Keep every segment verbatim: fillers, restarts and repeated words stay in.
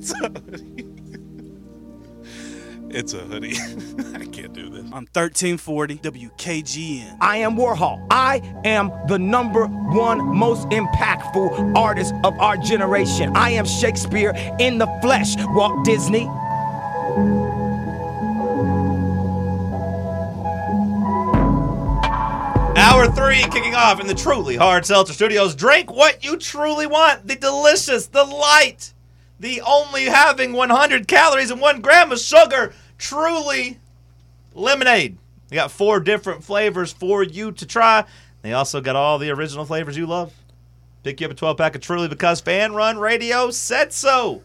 It's a hoodie. It's a hoodie. I can't do this. On thirteen forty W K G N. I am Warhol. I am the number one most impactful artist of our generation. I am Shakespeare in the flesh. Walt Disney. Hour three kicking off in the truly hard seltzer studios. Drink what you truly want. The delicious, the light, the only having one hundred calories and one gram of sugar. Truly lemonade. They got four different flavors for you to try. They also got all the original flavors you love. Pick you up a twelve pack of Truly because Fan Run Radio said so.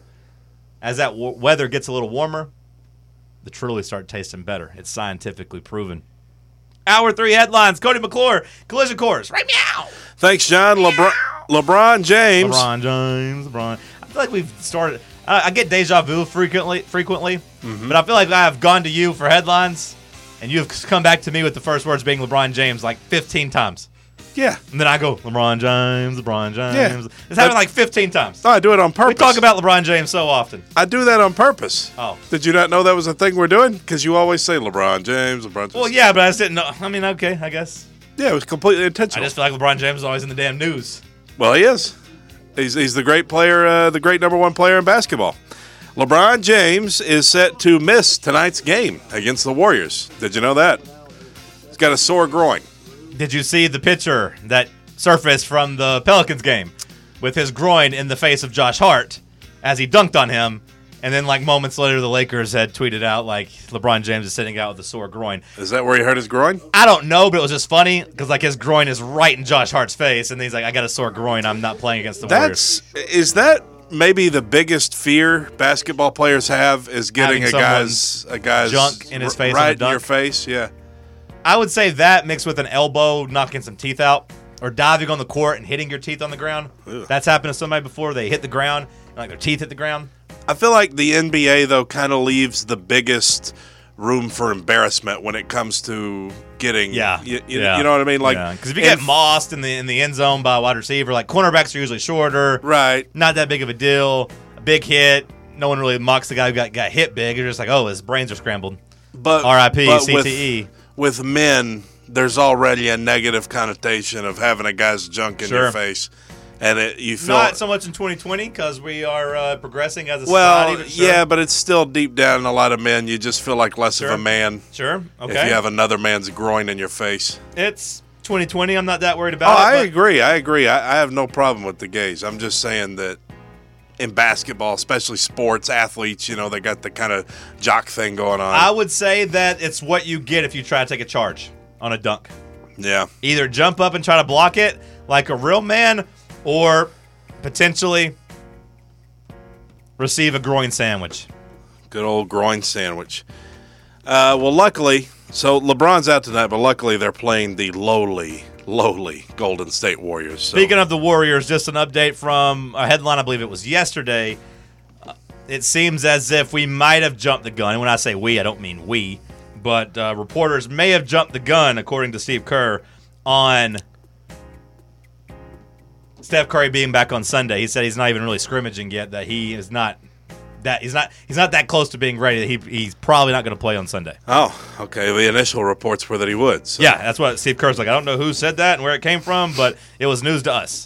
As that w- weather gets a little warmer, the Truly start tasting better. It's scientifically proven. Hour three headlines. Cody McClure, Collision Course. Right meow. Thanks, John. LeBron, LeBron James. LeBron James. LeBron. I feel like we've started. Uh, I get deja vu frequently, frequently, mm-hmm. but I feel like I have gone to you for headlines, and you have come back to me with the first words being LeBron James like fifteen times. Yeah. And then I go, LeBron James, LeBron James. Yeah. It's happened like fifteen times. No, I do it on purpose. We talk about LeBron James so often. I do that on purpose. Oh. Did you not know that was a thing we're doing? Because you always say LeBron James, LeBron James. Well, yeah, but I just didn't know. I mean, okay, I guess. Yeah, it was completely intentional. I just feel like LeBron James is always in the damn news. Well, he is. He's, he's the great player, uh, the great number one player in basketball. LeBron James is set to miss tonight's game against the Warriors. Did you know that? He's got a sore groin. Did you see the picture that surfaced from the Pelicans game with his groin in the face of Josh Hart as he dunked on him? And then, like, moments later, the Lakers had tweeted out, like, LeBron James is sitting out with a sore groin. Is that where he hurt his groin? I don't know, but it was just funny because, like, his groin is right in Josh Hart's face. And he's like, I got a sore groin. I'm not playing against the That's, Warriors. Is that maybe the biggest fear basketball players have is getting Having a guy's a guy's junk in his face right on a in dunk? your face? Yeah. I would say that mixed with an elbow knocking some teeth out or diving on the court and hitting your teeth on the ground. Ugh. That's happened to somebody before. They hit the ground and, like, their teeth hit the ground. I feel like the N B A, though, kind of leaves the biggest room for embarrassment when it comes to getting, Yeah, you, you, yeah. you know what I mean? Like, because if you get and- mossed in the in the end zone by a wide receiver, like cornerbacks are usually shorter, right? Not that big of a deal. A big hit, no one really mocks the guy who got, got hit big. You're just like, oh, his brains are scrambled. But R I P but C T E. With, with men, there's already a negative connotation of having a guy's junk in Sure. your face, and it, you feel Not so much in twenty twenty because we are uh, progressing as a well, society. But sure. yeah, but it's still deep down in a lot of men. You just feel like less Sure. of a man. Sure. Okay. If you have another man's groin in your face. It's twenty twenty. I'm not that worried Oh, about it. I but agree. I agree. I, I have no problem with the gays. I'm just saying that in basketball, especially sports, athletes, you know, they got the kind of jock thing going on. I would say that it's what you get if you try to take a charge on a dunk. Yeah. Either jump up and try to block it like a real man or potentially receive a groin sandwich. Good old groin sandwich. Uh, well, luckily, so LeBron's out tonight, but luckily they're playing the lowly, lowly Golden State Warriors. So. Speaking of the Warriors, just an update from a headline, I believe it was yesterday. Uh, it seems as if we might have jumped the gun. And when I say we, I don't mean we. But uh, reporters may have jumped the gun, according to Steve Kerr, on Steph Curry being back on Sunday. He said he's not even really scrimmaging yet, that he is not that he's not he's not that close to being ready. He he's probably not going to play on Sunday. Oh, okay. The initial reports were that he would. So. Yeah, that's what Steve Kerr's like. I don't know who said that and where it came from, but it was news to us.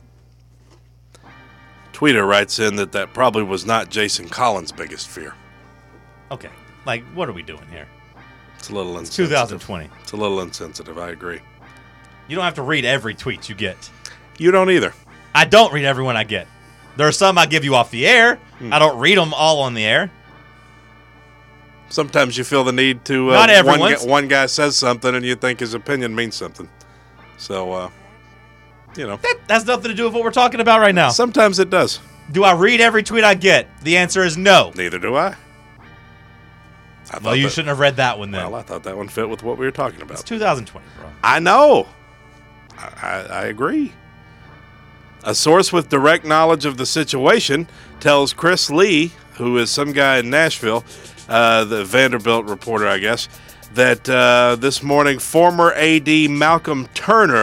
Tweeter writes in that that probably was not Jason Collins' biggest fear. Okay, like what are we doing here? It's a little insensitive. two thousand twenty. It's a little insensitive. I agree. You don't have to read every tweet you get. You don't either. I don't read every one I get. There are some I give you off the air. Hmm. I don't read them all on the air. Sometimes you feel the need to. Uh, Not one, everyone's. guy, one guy says something and you think his opinion means something. So, uh, you know. That has nothing to do with what we're talking about right now. Sometimes it does. Do I read every tweet I get? The answer is no. Neither do I. I Well, you that, shouldn't have read that one then. Well, I thought that one fit with what we were talking about. It's two thousand twenty, bro. I know. I, I, I agree. A source with direct knowledge of the situation tells Chris Lee, who is some guy in Nashville, uh, the Vanderbilt reporter, I guess, that uh, this morning former A D Malcolm Turner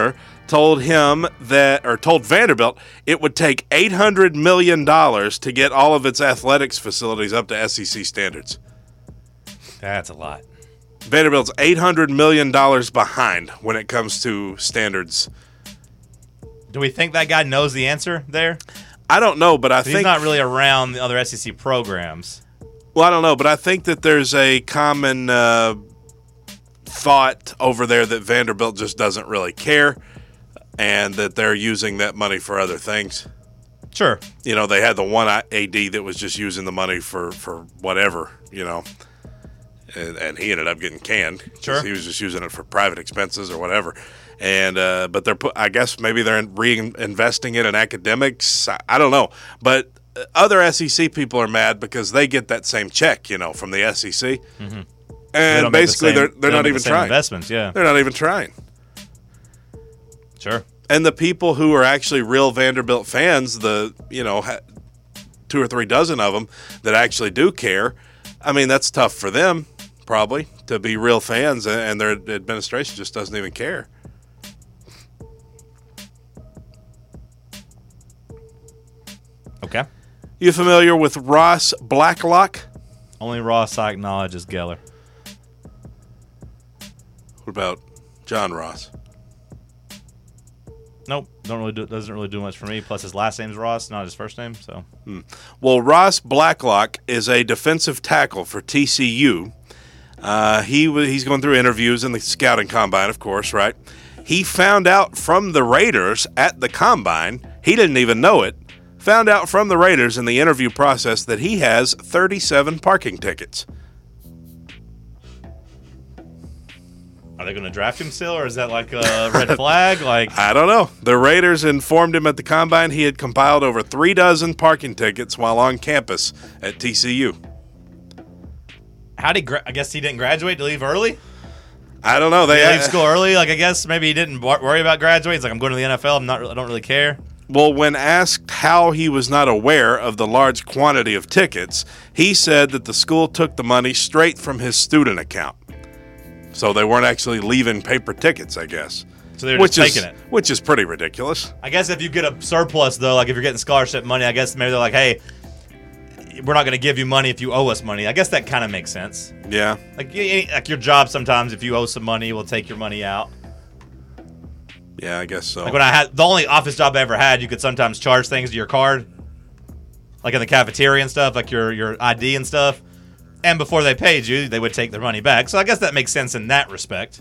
told him that, or told Vanderbilt, it would take eight hundred million dollars to get all of its athletics facilities up to S E C standards. That's a lot. Vanderbilt's eight hundred million dollars behind when it comes to standards. Do we think that guy knows the answer there? I don't know, but I He's think... not really around the other S E C programs. Well, I don't know, but I think that there's a common uh, thought over there that Vanderbilt just doesn't really care and that they're using that money for other things. Sure. You know, they had the one A D that was just using the money for, for whatever, you know, and, and he ended up getting canned. Sure. He was just using it for private expenses or whatever. And uh, but they're put, I guess maybe they're reinvesting it in academics. I, I don't know, but other S E C people are mad because they get that same check, you know, from the S E C, Mm-hmm. and They basically the same, they're they're they don't not make even the same trying. investments. Yeah. They're not even trying. Sure. And the people who are actually real Vanderbilt fans, the you know ha- two or three dozen of them that actually do care. I mean, that's tough for them probably to be real fans, and, and their administration just doesn't even care. Okay. You familiar with Ross Blacklock? Only Ross I acknowledge is Geller. What about John Ross? Nope. Don't really do, doesn't really do much for me. Plus, his last name's Ross, not his first name. So. Hmm. Well, Ross Blacklock is a defensive tackle for T C U. Uh, he w- he's going through interviews in the scouting combine, of course, right? He found out from the Raiders at the combine. He didn't even know it. Found out from the Raiders in the interview process that he has thirty-seven parking tickets. Are they going to draft him still, or is that like a red flag? Like I don't know. The Raiders informed him at the combine he had compiled over three dozen parking tickets while on campus at T C U. How did he gra- I guess he didn't graduate to leave early? I don't know. They Did he leave school early? Like I guess maybe he didn't wor- worry about graduating. He's like, I'm going to the N F L. I'm not. I don't really care. Well, when asked how he was not aware of the large quantity of tickets, he said that the school took the money straight from his student account. So they weren't actually leaving paper tickets, I guess. So they're which just is, taking it. Which is pretty ridiculous. I guess if you get a surplus, though, like if you're getting scholarship money, I guess maybe they're like, hey, we're not going to give you money if you owe us money. I guess that kind of makes sense. Yeah. Like, y- like your job sometimes, if you owe some money, we'll take your money out. Yeah, I guess so. Like when I had the only office job I ever had, you could sometimes charge things to your card, like in the cafeteria and stuff, like your your I D and stuff. And before they paid you, they would take their money back. So I guess that makes sense in that respect.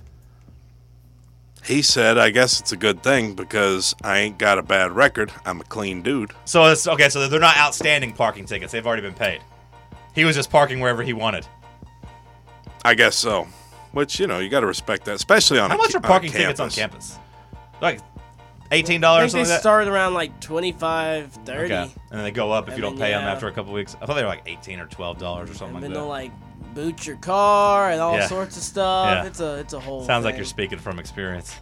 He said, I guess it's a good thing because I ain't got a bad record. I'm a clean dude. So it's okay. So they're not outstanding parking tickets; they've already been paid. He was just parking wherever he wanted. I guess so. Which, you know, you got to respect that, especially on How a, much ca- are parking on a tickets on campus. campus? Like eighteen I dollars, think something they like that. start around like twenty-five, thirty. Okay, and then they go up if And you don't then, pay them yeah. after a couple weeks. I thought they were like eighteen or twelve dollars or something And like then that. they'll like boot your car and all Yeah. sorts of stuff. Yeah. It's a it's a whole. Sounds like thing. you're speaking from experience.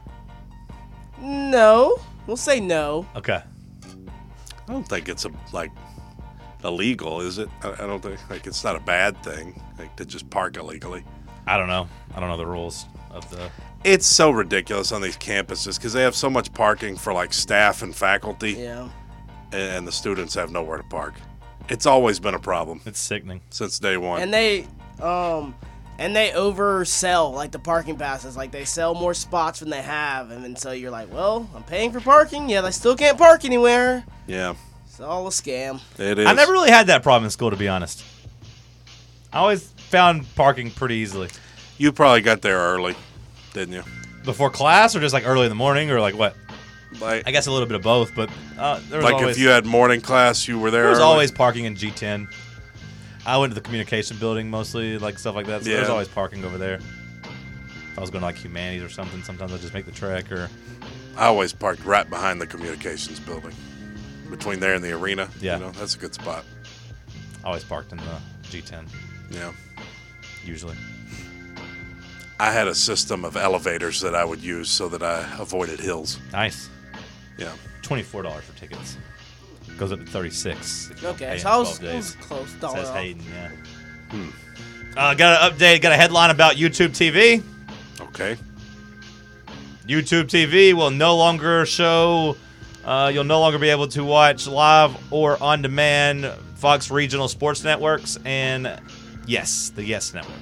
No, we'll say no. Okay. I don't think it's a like illegal, is it? I, I don't think like it's not a bad thing like to just park illegally. I don't know. I don't know the rules of the. It's so ridiculous on these campuses because they have so much parking for like staff and faculty, Yeah. and the students have nowhere to park. It's always been a problem It's sickening. since day one. And they um and they oversell like the parking passes. Like they sell more spots than they have, and then so you're like, well, I'm paying for parking. Yeah, I still can't park anywhere. yeah, It's all a scam. it is. I never really had that problem in school, to be honest. I always found parking pretty easily. You probably got there early, didn't you? Before class, or just like early in the morning, or like what? Like, I guess a little bit of both, but uh, there was like always if you had morning class, you were there. there was early? always parking in G ten. I went to the communication building mostly, like stuff like that. So there was Yeah. always parking over there. If I was going to like humanities or something, sometimes I'd just make the trek. Or I always parked right behind the communications building, between there and the arena. Yeah. you know, that's a good spot. I always parked in the G ten Yeah. usually. I had a system of elevators that I would use so that I avoided hills. Nice. Yeah. Twenty-four dollars for tickets. Goes up to thirty-six. if you don't pay Okay, in so I was, twelve I was days. close. Dollar Says off. Hayden, yeah. Uh, got an update. Got a headline about YouTube T V. Okay. YouTube T V will no longer show. Uh, you'll no longer be able to watch live or on demand Fox regional sports networks and yes, the Yes Network.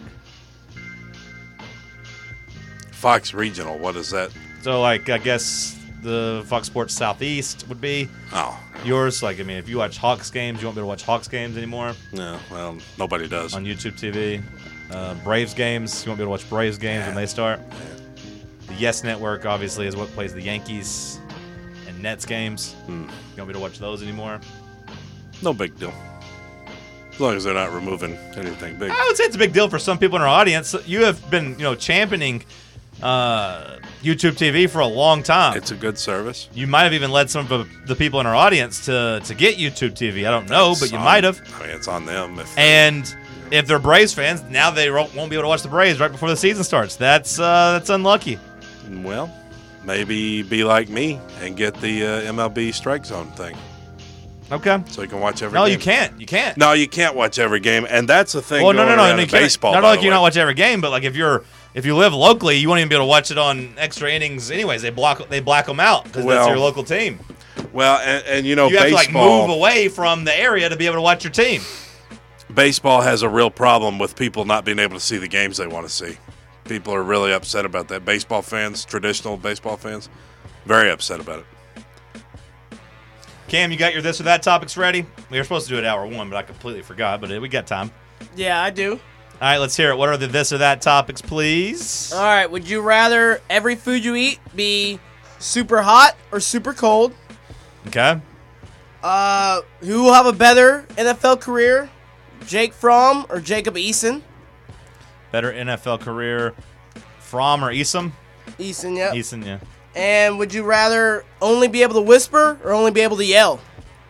Fox Regional, what is that? So, like, I guess the Fox Sports Southeast would be Oh, yours. Like, I mean, if you watch Hawks games, you won't be able to watch Hawks games anymore no, well, nobody does. on YouTube T V. Uh, Braves games, you won't be able to watch Braves games when they start. The Yes Network, obviously, is what plays the Yankees and Nets games. Hmm. You won't be able to watch those anymore. No big deal. As long as they're not removing anything big. I would say it's a big deal for some people in our audience. You have been, you know, championing uh, YouTube T V for a long time. It's a good service. You might have even led some of the, the people in our audience to, to get YouTube T V. I don't know, It's but you on- might have. I mean, it's on them. If And if they're Braves fans, now they won't won't be able to watch the Braves right before the season starts. That's uh, that's unlucky. well, maybe be like me and get the uh, M L B strike zone thing, Okay. so you can watch every. No, game. you can't. You can't. No, you can't watch every game, and that's the thing. Well, no, going no, no. around no in you can't. baseball. Not by only the can you way. not watch every game, but like if you're if you live locally, you won't even be able to watch it on extra innings. Anyways, they block they black them out because Well, that's your local team. Well, and, and you know, You have baseball. to like move away from the area to be able to watch your team. Baseball has a real problem with people not being able to see the games they want to see. People are really upset about that. Baseball fans, traditional baseball fans, very upset about it. Cam, you got your this or that topics ready? We were supposed to do it hour one, but I completely forgot. But we got time. Yeah, I do. All right, let's hear it. What are the this or that topics, please? All right, would you rather every food you eat be super hot or super cold? Okay. Uh, who will have a better N F L career, Jake Fromm or Jacob Eason? Better N F L career, Fromm or Eason? Eason, yep. Eason, yeah. And would you rather only be able to whisper or only be able to yell?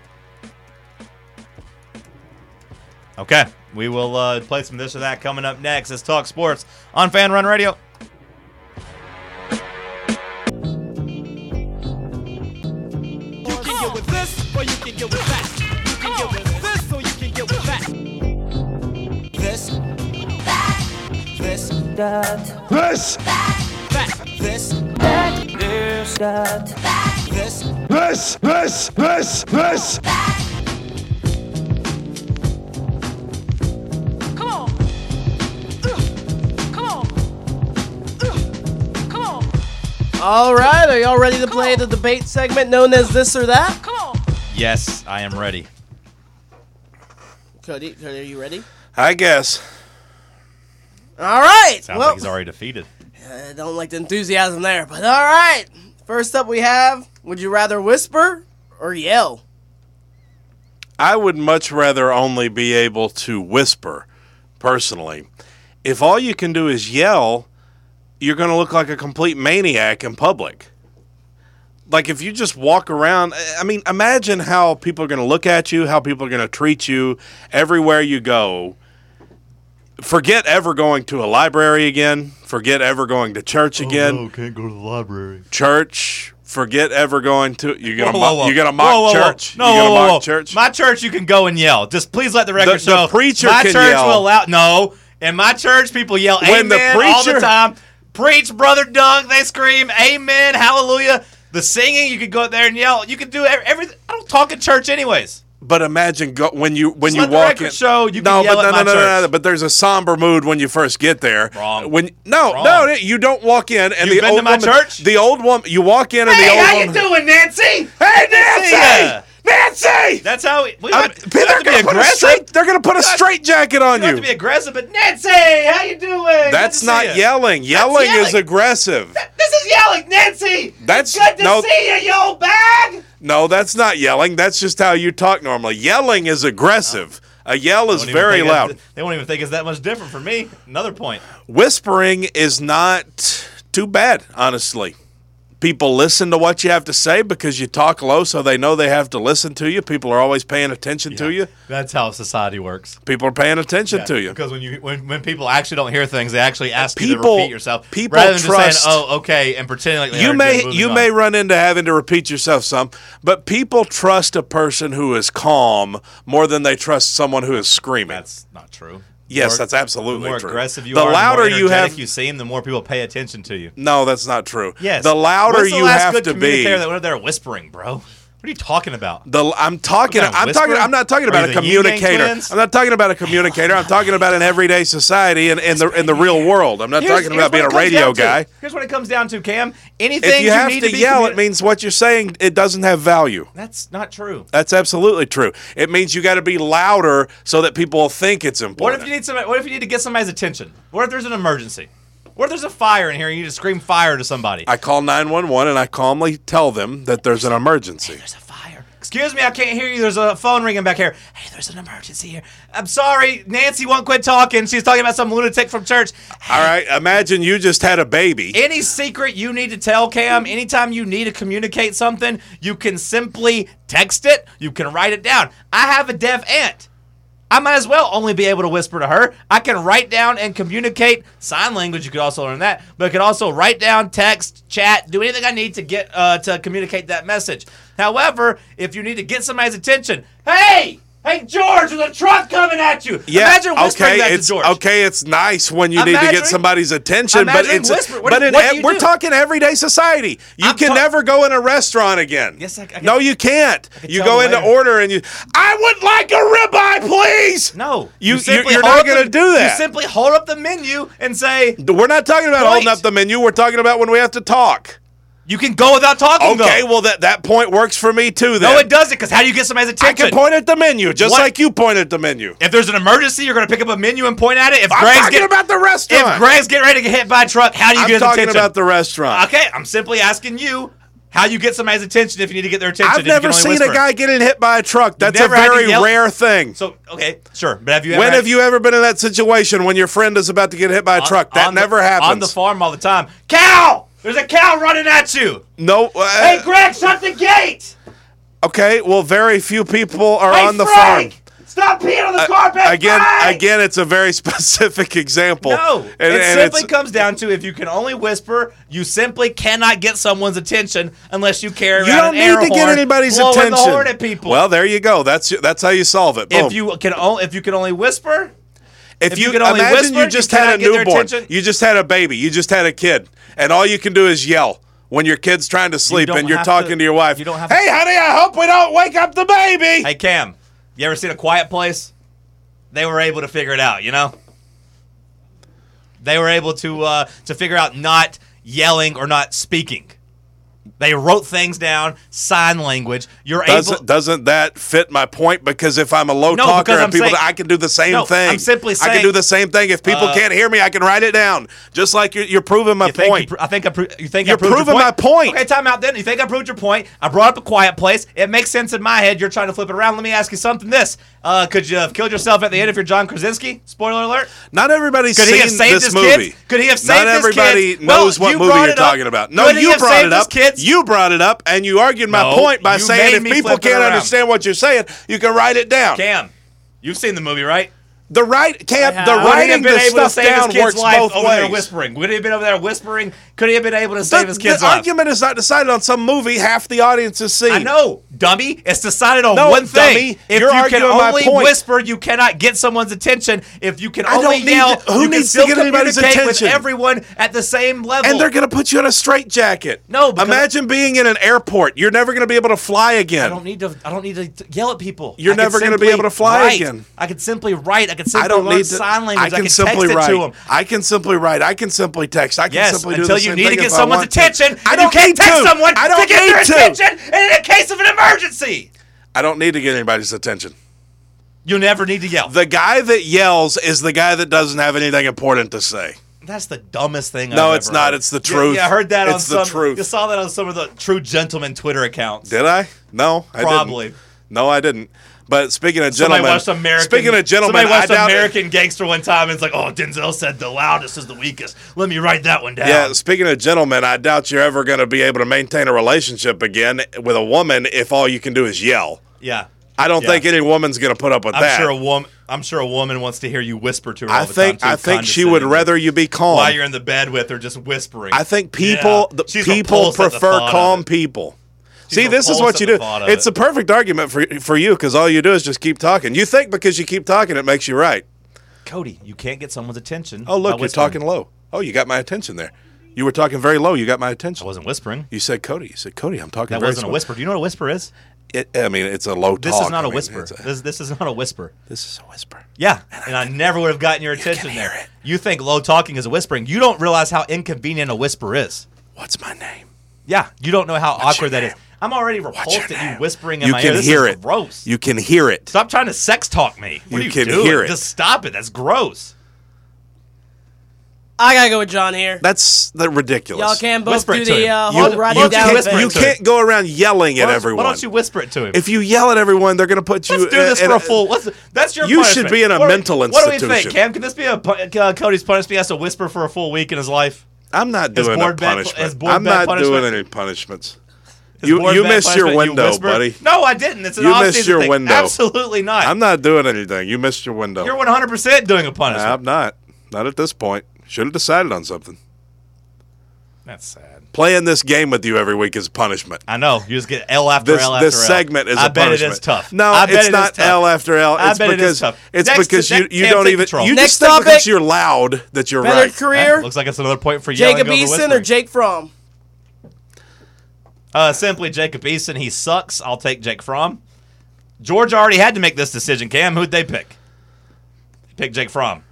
Okay. We will uh, play some this or that coming up next. Let's talk sports on Fan Run Radio. You can get with this, or you can get with that. You can get with this, or you can get with that. This, this, That. this, that, this, this, that, this, This, this, this, this. Come on, Ugh. come on, Ugh. come on, All right, are y'all ready to play the debate segment known as this or that? come on. Yes, I am ready. Cody, Cody, are you ready? I guess. All right. Sounds well, like he's already defeated. I don't like the enthusiasm there, but all right. First up, we have: would you rather whisper or yell? I would much rather only be able to whisper, personally. If all you can do is yell, you're going to look like a complete maniac in public. Like if you just walk around, I mean, imagine how people are going to look at you, how people are going to treat you everywhere you go. Forget ever going to a library again. Forget ever going to church again. can't go to the library. Church. Forget ever going to. You're gonna Whoa, whoa, mock, whoa. you're gonna mock Whoa, whoa, whoa. church. No, you're gonna whoa, whoa, mock whoa. church. My church, you can go and yell. Just please let the record The- the show. preacher my can church yell. will allow. No, in my church, people yell When the amen all the preacher- time. Preach, brother Dunk. They scream amen, hallelujah. The singing, you could go out there and yell. You could do every- everything. I don't talk in church anyways. But imagine go, when you when Just you let the walk record in. show you can no, yell but at no, my no, no, no, church. no. But there's a somber mood when you first get there. Wrong. When no, Wrong. no, you don't walk in and You've the been old to my woman, church? the old woman, you walk in and Hey, the old how you woman. doing, Nancy? Hey, Good to see ya. Nancy! Nancy! That's how we, we Uh, have, we they're have to be gonna put a aggressive. straight. They're gonna put a straight jacket on You have you. to be aggressive, but Nancy, how you doing? Good That's to not see ya. yelling. Yelling is yelling. aggressive. This is yelling, Nancy. That's- Good to no. see you, you old bag. No, that's not yelling. That's just how you talk normally. Yelling is aggressive. A yell is Won't even very think loud. it's- They won't even think it's that much different for me. Another point. Whispering is not too bad, honestly. People listen to what you have to say because you talk low, so they know they have to listen to you. People are always paying attention to you. That's how society works. People are paying attention Yeah, to you. Because when you when, when people actually don't hear things, they actually ask you to People- repeat yourself. people rather than trust- just saying, "Oh, okay," and pretending like they You heard may and moving you on. may run into having to repeat yourself some, but people trust a person who is calm more than they trust someone who is screaming. That's not true. Yes, more- that's absolutely the more true. aggressive you the are, louder the more you energetic have, you seem, the more people pay attention to you. no, that's not true. Yes. The louder When's the you last have good to be. communicator that went up there whispering, bro? What are you talking about? The I'm talking. What kind of I'm talking. whisper? I'm not talking Are about you a the Yin Yang communicator. Twins? I'm not talking about a communicator. I'm talking about in everyday society and in the in the real world. I'm not Here's- talking here's about being a what it comes radio down to. guy. Here's what it comes down to, Cam. Anything If you have need to to, be yell, communi- it means what you're saying it doesn't have value. That's not true. That's absolutely true. It means you got to be louder so that people will think it's What important. if you need some? What if you need to get somebody's attention? What if there's an emergency? What if there's a fire in here and you need to scream fire to somebody? I call nine one one and I calmly tell them that there's an emergency. There's a fire. Excuse me, I can't hear you. There's a phone ringing back here. Hey, there's an emergency here. I'm sorry, Nancy won't quit talking. She's talking about some lunatic from church. All right, imagine you just had a baby. Any secret you need to tell Cam, anytime you need to communicate something, you can simply text it. You can write it down. I have a deaf aunt. I might as well only be able to whisper to her. I can write down and communicate sign language. You could also learn that, but I could also write down, text, chat, do anything I need to get uh, to communicate that message. However, if you need to get somebody's attention, hey, hey, George, there's a truck coming at you. Yeah, Imagine whispering okay, that it's to George. okay. It's nice when you need to Imagining- get somebody's attention, but imagining it's whisper- what but do- in, what do you we're do? talking everyday society. You I'm can ta- never go in a restaurant again. Yes, I- I can- no, you can't. can You tell go the into waiter. order and you. I would like a ribeye, please. No, You- simply you're hold not up gonna the- do that. You simply hold up the menu and say, We're not talking about Point. holding up the menu. We're talking about when we have to talk. you can go without talking. Okay, though. well that that point works for me too. Then No, it doesn't, because how do you get somebody's I attention? can point at the menu just What? like you point at the menu. If there's an emergency, you're going to pick up a menu and point at it. If I'm Greg's talking get- about the restaurant. If Greg's getting ready to get hit by a truck, how do you I'm get his talking attention? about the restaurant. Okay, I'm simply asking you how you get somebody's attention if you need to get their attention. I've if you can never only seen whisper. a guy getting hit by a truck. That's a never had to very yell- rare thing. So, okay, sure. But have you ever When had- have you ever been in that situation when your friend is about to get hit by a on- truck? That on the- never happens. On the farm all the time. Cow! There's a cow running at you. no. uh, Hey, Greg, shut the gate. okay. Well, very few people are Hey, on the Frank, farm. stop peeing on the carpet. Again, Frank! again, it's a very specific example. No, and, it and simply it's, comes down to if you can only whisper, you simply cannot get someone's attention unless you carry you around don't an air need to get horn anybody's blowing attention. the horn at people. Well, there you go. That's that's how you solve it. Boom. if you can, only, if you can only whisper, If, If you, you could only imagine whisper, you you just cannot had a get their newborn, attention. you just had a baby, you just had a kid, and all you can do is yell when your kid's trying to sleep don't and you're have talking to- to, your wife. you don't have hey, to- honey, I hope we don't wake up the baby. hey Cam, you ever seen A Quiet Place? They were able to figure it out, you know. They were able to uh, to figure out not yelling or not speaking. They wrote things down, sign language. You're Doesn't able. doesn't that fit my point? Because if I'm a low No, talker because and I'm people, saying- I can do the same No, thing. I'm simply I saying- can do the same thing. If people Uh, can't hear me, I can write it down. Just like you're, you're proving my You think point. you pro- I think I pro- you think You're I proved your proving my point. Okay, time out then. You think I proved your point? I brought up A Quiet Place. It makes sense in my head. You're trying to flip it around. Let me ask you something. This, uh, could you have killed yourself at the end if you're John Krasinski? Spoiler alert. Not everybody's Could seen he have saved this his movie. kids? Could he have saved Not his everybody kids? Well, knows what you movie brought you're it up. talking about. No, Could he you have brought saved it his up. kids? You brought it up, and you argued my No, point by you saying made if me people flip it can't around. understand what you're saying, you can write it down. Cam, you've seen the movie, right? The right can't. I The have. Would he writing have been the able to stuff save his down kid's works life both over there ways. whispering? Would he have been over there whispering? Could he have been able to The, save his kids' the life? argument is not decided on some movie half the audience has seen. I know, dummy. It's decided on No, one thing. dummy. If You're you can arguing my only point. whisper, you cannot get someone's attention. If you can I don't only need yell, to- who you can needs to still get anybody's communicate with attention? everyone at the same level. And they're going to put you in a straitjacket. No, because- imagine being in an airport. You're never going to be able to fly again. I don't need to. I don't need to yell at people. You're I could never gonna be simply able to fly write. again. I could simply write. I could simply I don't learn need to. sign language. I can could simply text write. it to them. I can simply write. I can simply text. I can Yes, simply do until the you same need to thing get if I someone's want to. attention. I and don't you can't need text to. someone I don't to get need their to. attention. And in a case of an emergency, I don't need to get anybody's attention. you never need to yell. The guy that yells is the guy that doesn't have anything important to say. That's the dumbest thing. No, I've it's ever not. heard. It's the Yeah, truth. Yeah, I heard that on It's the some. truth. You saw that on some of the True Gentleman Twitter accounts. Did I? No, I Probably. didn't. No, I didn't. But speaking of Somebody gentlemen, watched American. speaking of gentlemen, somebody I watched doubt it- American Gangster one time, and it's like, oh, Denzel said the loudest is the weakest. Let me write that one down. Yeah, speaking of gentlemen, I doubt you're ever going to be able to maintain a relationship again with a woman if all you can do is yell. yeah. I don't Yeah. think any woman's going to put up with I'm that. sure a woman. I'm sure a woman wants to hear you whisper to her. I all the think time, too, I think she would condescendingly. rather you be calm. while you're in the bed with her, just whispering. I think people Yeah. the She's people repulsed at the prefer thought of calm it. people. See, She's this is repulsed what at you the do. thought of It's it. a perfect argument for for you because all you do is just keep talking. You think because you keep talking, it makes you right. Cody, you can't get someone's attention. Oh, look, by you're whispering. talking low. Oh, you got my attention there. You were talking very low. You got my attention. I wasn't whispering. You said Cody. You said Cody. I'm talking. That very wasn't slow. a whisper. Do you know what a whisper is? It, I mean, it's a low This talk. is not I a mean, whisper. it's a- This, this is not a whisper. This is a whisper. Yeah, and I never would have gotten your attention hear there. it. You think low talking is a whispering. You don't realize how inconvenient a whisper is. What's my name? Yeah, you don't know how What's awkward your that is. name? I'm already What's your repulsed at name? you whispering in You my can ear. This hear is it. gross. You can hear it. Stop trying to sex talk me. What You are you can doing? hear it. Just stop it. That's gross. I gotta go with John here. That's the ridiculous. Y'all can both Whisper it do to the him. uh, You- hold you Rodney can't down whisper thing. You to him. can't go around yelling Why at don't, everyone. why don't you whisper it to him? If you yell at everyone, they're going to put you. Let's do this in for a- a full. Let's, that's your. You punishment. should be in a What do- mental What do we institution. think, Cam? Can this be a pu- uh, Cody's punishment? He has to whisper for a full week in his life. I'm not His doing a board bed- punishment. his board I'm bed not punishment? doing any punishments. His You board you bed missed your punishment, you window, whisper? buddy. No, I didn't. It's an You off-season missed your thing. window. Absolutely not. I'm not doing anything. You missed your window. You're one hundred percent doing a punishment. I'm not. Not at this point. Should have decided on something. That's sad. Playing this game with you every week is punishment. I know. You just get L after This L after this L. segment is I a bet punishment. it is tough. No, I bet it's it is not tough. L after L. I It's bet it because is tough. it's Next- because you next- you Cam, don't take even control. you Next just think topic. because you're loud that you're Better right. career, Looks like it's another point for yelling. Jacob over Eason whispering. or Jake Fromm? Uh, simply Jacob Eason. He sucks. I'll take Jake Fromm. Georgia already had to make this decision. Cam, who'd they pick? They picked Jake Fromm.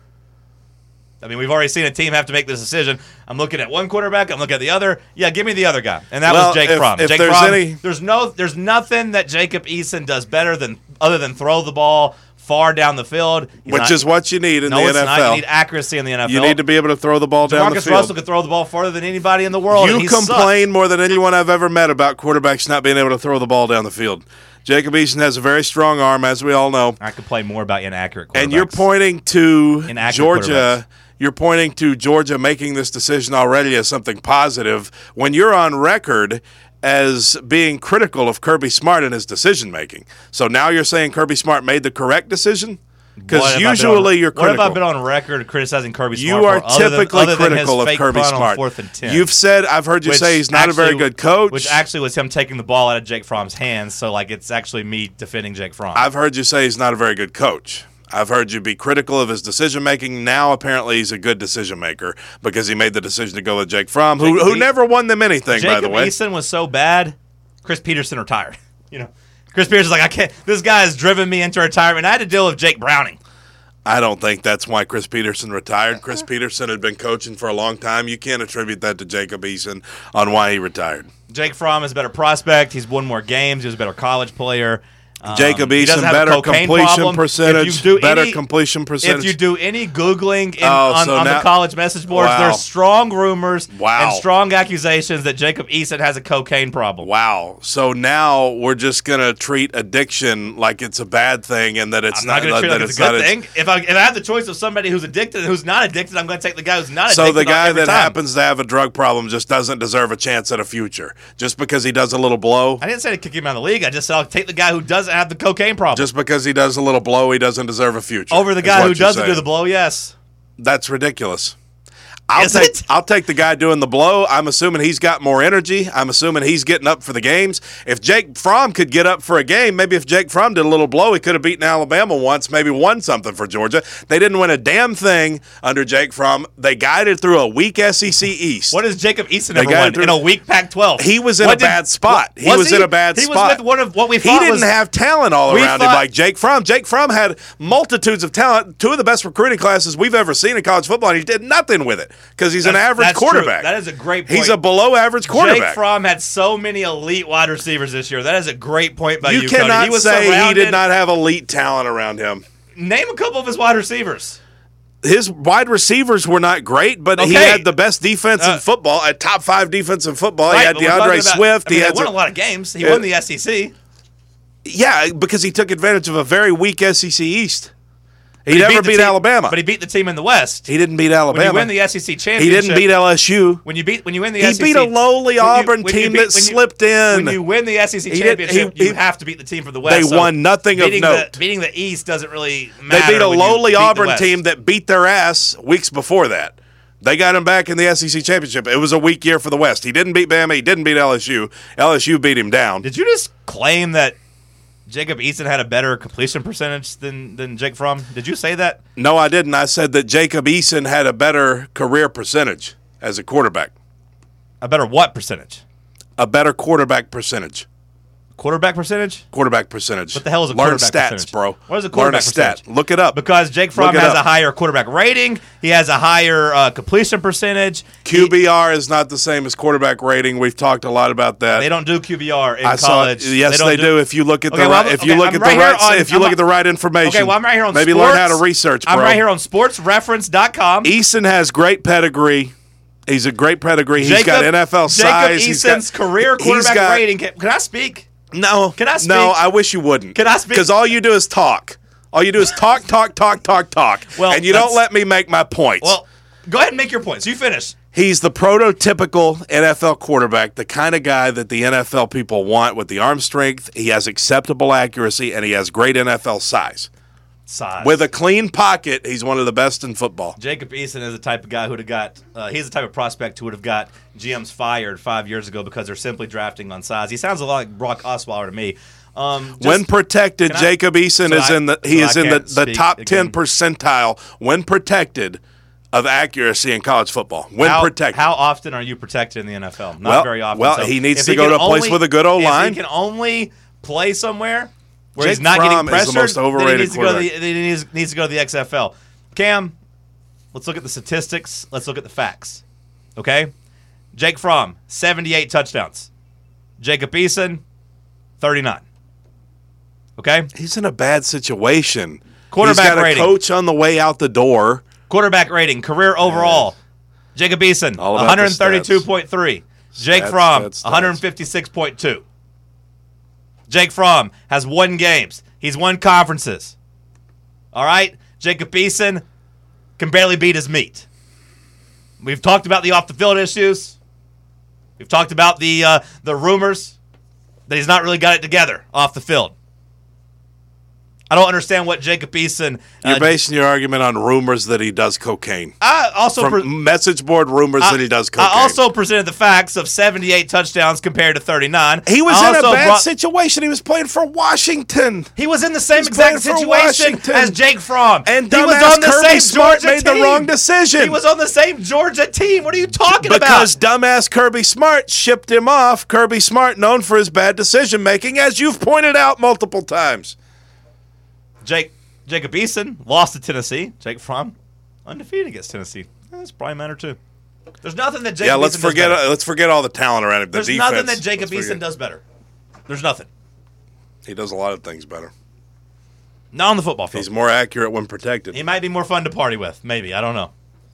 I mean, we've already seen a team have to make this decision. I'm looking at one quarterback. I'm looking at the other. Yeah, give me the other guy, and that Well, was Jake if- Fromm. if Jake there's Fromm. any- There's no. There's nothing that Jacob Eason does better than other than throw the ball far down the field. He's Which not- is what you need in no, the it's N F not. L. You need accuracy in the N F L. You need to be able to throw the ball down the Marcus field. Russell could throw the ball farther than anybody in the world. and You he sucks. complain more than anyone I've ever met about quarterbacks not being able to throw the ball down the field. Jacob Eason has a very strong arm, as we all know. I complain more about inaccurate quarterbacks. And you're pointing to Inaccurate Georgia. You're pointing to Georgia making this decision already as something positive when you're on record as being critical of Kirby Smart and his decision making. So now you're saying Kirby Smart made the correct decision? What Because have I been on- usually you're What have I been critical. on record criticizing Kirby You Smart are for, other than- typically other than his critical of fake Kirby punt on Smart. fourth and ten. You've said, I've heard you Which say he's not a very actually- good coach. Which actually was him taking the ball out of Jake Fromm's hands. So, like, it's actually me defending Jake Fromm. I've heard you say he's not a very good coach. I've heard you be critical of his decision making. Now, apparently, he's a good decision maker because he made the decision to go with Jake Fromm, who, Jacob who E- never won them anything, Jacob by the way. Eason was so bad, Chris Peterson retired. You know, Chris Peterson's like, I can't. This guy has driven me into retirement. I had to deal with Jake Browning. I don't think that's why Chris Peterson retired. Chris Peterson had been coaching for a long time. You can't attribute that to Jacob Eason on why he retired. Jake Fromm is a better prospect. He's won more games. He was a better college player. Um, Jacob he Eason, doesn't have a better cocaine completion problem. percentage. If you do Better any- completion percentage. If you do any Googling in, Oh, on, so on now- the college message boards, Wow. there's strong rumors Wow. and strong accusations that Jacob Eason has a cocaine problem. Wow. So now we're just going to treat addiction like it's a bad thing and that it's I'm not going to not treat it that like it's it's a good not thing. If I, if I have the choice of somebody who's addicted and who's not addicted, I'm going to take the guy who's not So addicted. the guy every that time. happens to have a drug problem just doesn't deserve a chance at a future just because he does a little blow. I didn't say to kick him out of the league. I just said I'll take the guy who doesn't have the cocaine problem. Just because he does a little blow, he doesn't deserve a future. Over the is guy what who you're doesn't do saying. the blow, yes. That's ridiculous. I'll Is take it? I'll take the guy doing the blow. I'm assuming he's got more energy. I'm assuming he's getting up for the games. If Jake Fromm could get up for a game, maybe if Jake Fromm did a little blow, he could have beaten Alabama once, maybe won something for Georgia. They didn't win a damn thing under Jake Fromm. They guided through a weak S E C East. What is Jacob Eason They ever got won through- in a weak Pac twelve? He was in What a did- bad spot. wa- He was in a bad he spot. was with one of what we He thought didn't was have talent all we around him thought- like Jake Fromm. Jake Fromm had multitudes of talent, two of the best recruiting classes we've ever seen in college football, and he did nothing with it because he's an That's- average that's true. quarterback. That is a great point. He's a below average quarterback. Jake Fromm had so many elite wide receivers this year. That is a great point by you, You Cody. cannot He was say he surrounded- did not have elite talent around him. Name a couple of his wide receivers. His wide receivers were not great, but he Okay. had the best defense Uh, in football, a top five defense in football. Right, he had but we're talking DeAndre about- Swift. I mean, he he had won some- a lot of games. He Yeah. won the S E C. yeah, because he took advantage of a very weak S E C East. He, He never the beat, team- Alabama. but he beat the team in the West. he didn't beat When Alabama. you win the S E C he championship, didn't beat L S U. When you beat when you win the He S E C, beat a lowly when you- Auburn when you team beat- that when you- slipped in. When you win the S E C He did- championship, he- you he- have to beat the team from the West. They so won nothing of beating note. The, beating the East doesn't really They matter. beat a when you lowly beat the Auburn West. team that beat their ass weeks before that. They got him back in the S E C championship. It was a weak year for the West. He didn't beat Bama. He didn't beat L S U. L S U beat him down. Did you just claim that Jacob Eason had a better completion percentage than, than Jake Fromm. Did you say that? No, I didn't. I said that Jacob Eason had a better career percentage as a quarterback. A better what percentage? A better quarterback percentage. Quarterback percentage? Quarterback percentage. What the hell is a Learn quarterback stats, percentage? bro. What is a quarterback Learn a stat. percentage? Look it up. Because Jake Fromm Look it has up. a higher quarterback rating. He has a higher uh, completion percentage. Q B R is not the same as quarterback rating. We've talked a lot about that. They don't do Q B R in I saw. College. Yes, don't they do. If you look at Okay, the well, right, I'm- if you okay, look I'm at right the here right, on- if you I'm look on- at the right information. Okay, well, I'm right here on maybe sports. learn how to research, bro. I'm right here on sports reference dot com. Eason has great pedigree. He's a great pedigree. He's Jacob, got N F L size. Jacob He's Eason's got, career he's quarterback got- rating. Can, can I speak? No. Can I speak? No, I wish you wouldn't. Can I speak? Because all you do is talk. All you do is talk, talk, talk, talk, talk. Well, and you don't that's- let me make my points. Well, go ahead and make your points. You finish. He's the prototypical N F L quarterback, the kind of guy that the N F L people want with the arm strength. He has acceptable accuracy, and he has great N F L size. Size. With a clean pocket, he's one of the best in football. Jacob Eason is the type of guy who would have got, uh, he's the type of prospect who would have got G Ms fired five years ago because they're simply drafting on size. He sounds a lot like Brock Osweiler to me. Um, just- When protected, Can I- Jacob Eason so is I- in the he so is I in the, can't the speak top ten again. percentile when protected of accuracy in college football. When how, protected. How often are you protected in the N F L? Not Well- very often. well, So he needs if to go can to a place only- with a good O-line. If he can only play somewhere where Jake he's not Fromm getting is the pressured, most overrated then he needs to go to the, quarterback. then he needs, needs to go to the X F L. Cam, let's look at the statistics. Let's look at the facts. Okay? Jake Fromm, seventy-eight touchdowns. Jacob Eason, thirty-nine. Okay? He's in a bad situation. Quarterback He's got rating. a coach on the way out the door. Quarterback rating, career overall. Jacob Eason, All about the one thirty-two point three. Jake Stats, Fromm, stats, stats. one fifty-six point two. Jake Fromm has won games. He's won conferences. All right? Jacob Eason can barely beat his meat. We've talked about the off-the-field issues. We've talked about the uh, the rumors that he's not really got it together off the field. I don't understand what Jacob Eason... You're Uh, basing your argument on rumors that he does cocaine. I also... From pre- message board rumors that he does cocaine. I also presented the facts of seventy-eight touchdowns compared to thirty-nine. he was I in a also bad brought- situation. He was playing for Washington. He was in the same He's playing exact for situation Washington. as Jake Fromm. And he was dumbass on the Kirby same Smart Georgia made the team. wrong decision. He was on the same Georgia team. What are you talking Because about? dumbass Kirby Smart shipped him off. Kirby Smart, known for his bad decision making, as you've pointed out multiple times. Jake Jacob Eason lost to Tennessee. Jake Fromm undefeated against Tennessee. That's probably matter too. There's nothing that Jacob yeah, let's Eason forget. does better. Let's forget all the talent around him. The There's defense. nothing that Jacob let's Eason forget. does better. There's nothing. He does a lot of things better. Not on the football field. He's more accurate when protected. He might be more fun to party with. Maybe. I don't know.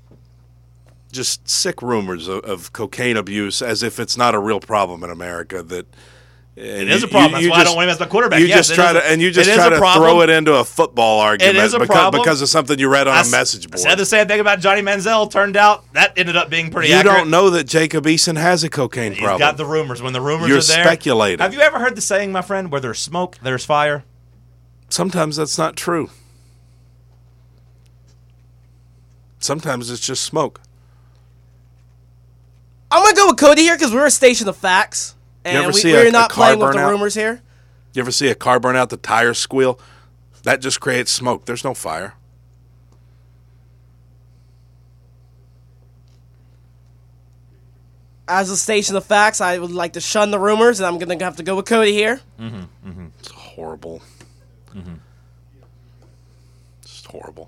Just sick rumors of, of cocaine abuse, as if it's not a real problem in America. That It is a problem. That's why I don't want him as my quarterback. You Yes, just it try is a- to and you just it is try a to problem. throw it into a football argument is a because, problem. because of something you read on I a s- message I board. said the same thing about Johnny Manziel. Turned out that ended up being pretty You accurate. don't know that Jacob Eason has a cocaine He's problem. got the rumors. When the rumors You're are there, speculating. Have you ever heard the saying, my friend, where there's smoke, there's fire? Sometimes that's not true. Sometimes it's just smoke. I'm gonna go with Cody here because we're a station of facts, and ever we, see we're a- a not car playing with burn the out? rumors here. You ever see a car burn out, the tires squeal? That just creates smoke. There's no fire. As a station of facts, I would like to shun the rumors, and I'm gonna have to go with Cody here. It's horrible. Just horrible.